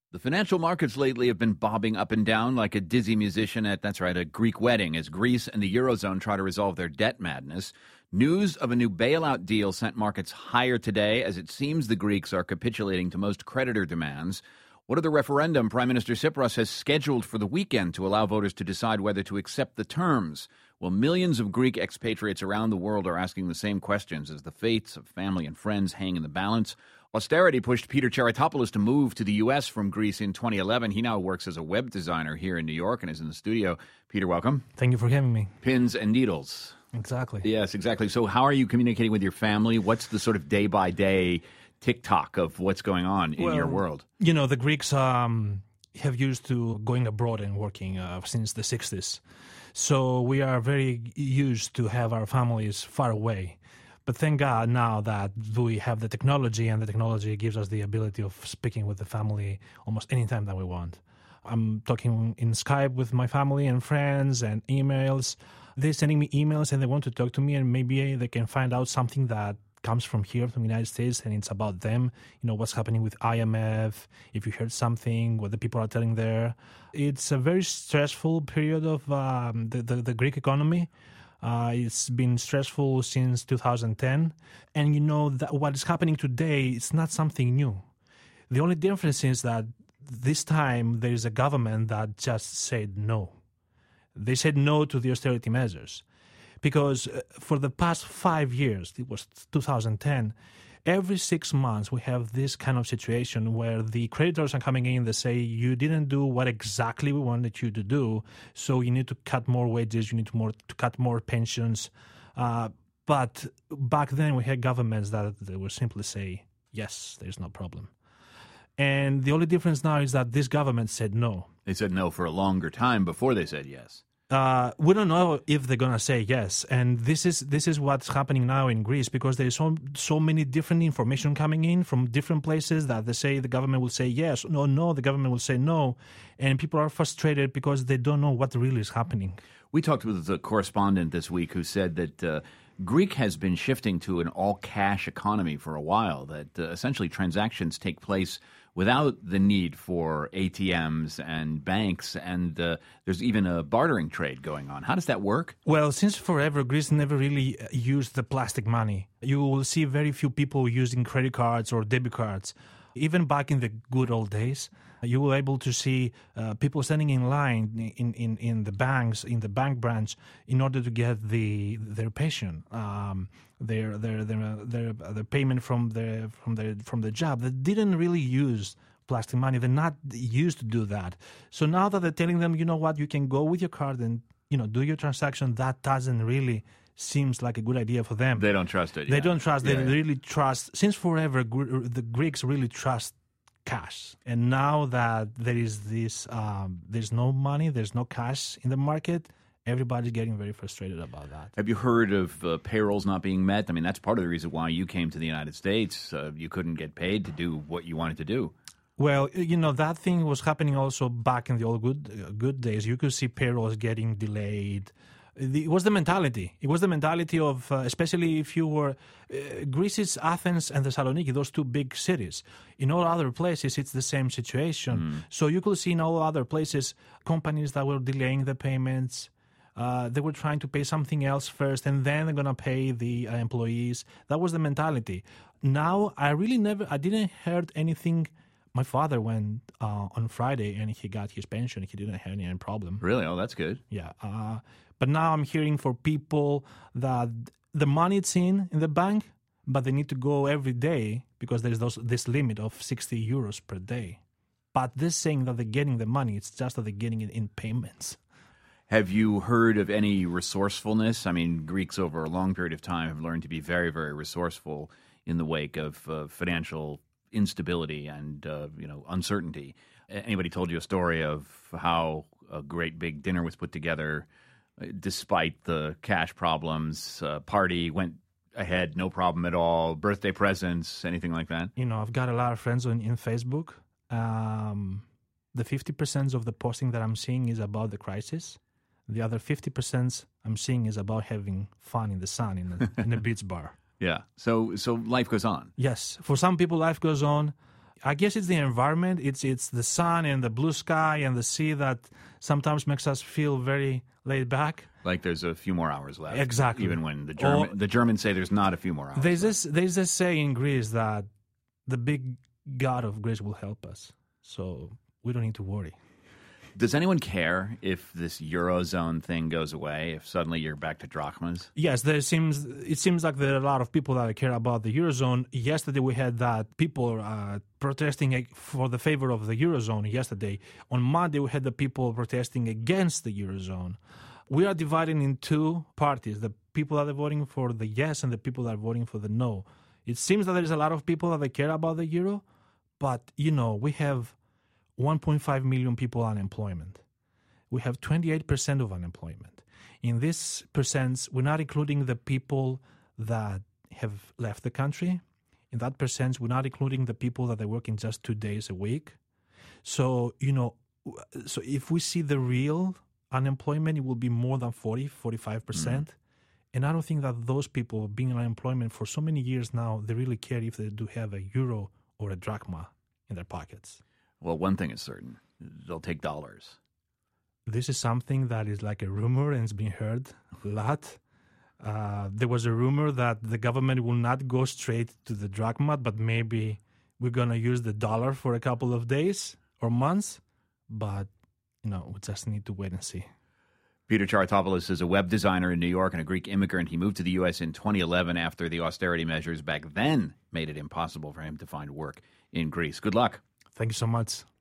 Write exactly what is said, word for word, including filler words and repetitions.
The financial markets lately have been bobbing up and down like a dizzy musician at, that's right, a Greek wedding as Greece and the Eurozone try to resolve their debt madness. News of a new bailout deal sent markets higher today as it seems the Greeks are capitulating to most creditor demands. What of the referendum Prime Minister Tsipras has scheduled for the weekend to allow voters to decide whether to accept the terms? Well, millions of Greek expatriates around the world are asking the same questions as the fates of family and friends hang in the balance. Austerity pushed Peter Charitopoulos to move to the U S from Greece in twenty eleven. He now works as a web designer here in New York and is in the studio. Peter, welcome. Thank you for having me. Pins and needles. Exactly. Yes, exactly. So how are you communicating with your family? What's the sort of day-by-day TikTok of what's going on in well, your world? You know, the Greeks um, have used to going abroad and working uh, since the sixties. So we are very used to have our families far away. But thank God now that we have the technology, and the technology gives us the ability of speaking with the family almost anytime that we want. I'm talking in Skype with my family and friends and emails. They're sending me emails and they want to talk to me, and maybe they can find out something that comes from here, from the United States, and it's about them. You know, what's happening with I M F, if you heard something, what the people are telling there. It's a very stressful period of um, the, the, the Greek economy. Uh, it's been stressful since two thousand ten. And, you know, that what is happening today, it's not something new. The only difference is that this time there is a government that just said no. They said no to the austerity measures. Because for the past five years, it was two thousand ten, every six months we have this kind of situation where the creditors are coming in, they say, you didn't do what exactly we wanted you to do, so you need to cut more wages, you need to, more, to cut more pensions. Uh, but back then we had governments that they would simply say, yes, there's no problem. And the only difference now is that this government said no. They said no for a longer time before they said yes. Uh, we don't know if they're going to say yes. And this is this is what's happening now in Greece, because there's so, so many different information coming in from different places that they say the government will say yes, no, no, the government will say no. And people are frustrated because they don't know what really is happening. We talked with a correspondent this week who said that uh, Greek has been shifting to an all-cash economy for a while, that uh, essentially transactions take place without the need for A T Ms and banks, and uh, there's even a bartering trade going on. How does that work? Well, since forever, Greece never really used the plastic money. You will see very few people using credit cards or debit cards. Even back in the good old days, you were able to see uh, people standing in line in, in, in the banks, in the bank branch, in order to get the their pension, um, their their their their, their payment from their from their from the job. They didn't really use plastic money. They're not used to do that. So now that they're telling them, you know what, you can go with your card and you know do your transaction, that doesn't really seems like a good idea for them. They don't trust it. They yeah. don't trust. Yeah, they yeah. really trust. Since forever, the Greeks really trust cash. And now that there is this, um, there's no money, there's no cash in the market, everybody's getting very frustrated about that. Have you heard of uh, payrolls not being met? I mean, that's part of the reason why you came to the United States. Uh, you couldn't get paid to do what you wanted to do. Well, you know, that thing was happening also back in the old good uh, good days. You could see payrolls getting delayed. It was the mentality. It was the mentality of, uh, especially if you were, uh, Greece is Athens and Thessaloniki, those two big cities. In all other places, it's the same situation. Mm. So you could see in all other places companies that were delaying the payments. Uh, they were trying to pay something else first, and then they're going to pay the uh, employees. That was the mentality. Now, I really never, I didn't heard anything. My father went uh, on Friday and he got his pension. He didn't have any problem. Really? Oh, that's good. Yeah. Uh, but now I'm hearing for people that the money is in in the bank, but they need to go every day because there's those, this limit of sixty euros per day. But they're saying that they're getting the money. It's just that they're getting it in payments. Have you heard of any resourcefulness? I mean, Greeks over a long period of time have learned to be very, very resourceful in the wake of uh, financial instability and uh, you know uncertainty. Anybody told you a story of how a great big dinner was put together despite the cash problems? Uh, party went ahead, no problem at all. Birthday presents, anything like that? You know, I've got a lot of friends on in Facebook. Um, the fifty percent of the posting that I'm seeing is about the crisis. The other fifty percent I'm seeing is about having fun in the sun in a, in a beach bar. Yeah. So so life goes on. Yes. For some people, life goes on. I guess it's the environment. It's it's the sun and the blue sky and the sea that sometimes makes us feel very laid back. Like there's a few more hours left. Exactly. Even when the German, Or, the Germans say there's not a few more hours There's left. this there's this saying in Greece that the big God of Greece will help us. So we don't need to worry. Does anyone care if this Eurozone thing goes away, if suddenly you're back to drachmas? Yes, there seems it seems like there are a lot of people that care about the Eurozone. Yesterday we had that people uh, protesting for the favor of the Eurozone yesterday. On Monday we had the people protesting against the Eurozone. We are divided in two parties, the people that are voting for the yes and the people that are voting for the no. It seems that there is a lot of people that they care about the Euro, but, you know, we have one point five million people unemployment. We have twenty-eight percent of unemployment. In this percent, we're not including the people that have left the country. In that percent, we're not including the people that are working just two days a week. So, you know, so if we see the real unemployment, it will be more than forty, forty-five percent. Mm-hmm. And I don't think that those people being in unemployment for so many years now, they really care if they do have a euro or a drachma in their pockets. Well, one thing is certain. They'll take dollars. This is something that is like a rumor and it's been heard a lot. Uh, there was a rumor that the government will not go straight to the drachma, but maybe we're going to use the dollar for a couple of days or months. But, you know, we just need to wait and see. Peter Charatopoulos is a web designer in New York and a Greek immigrant. He moved to the U S in twenty eleven after the austerity measures back then made it impossible for him to find work in Greece. Good luck. Thank you so much.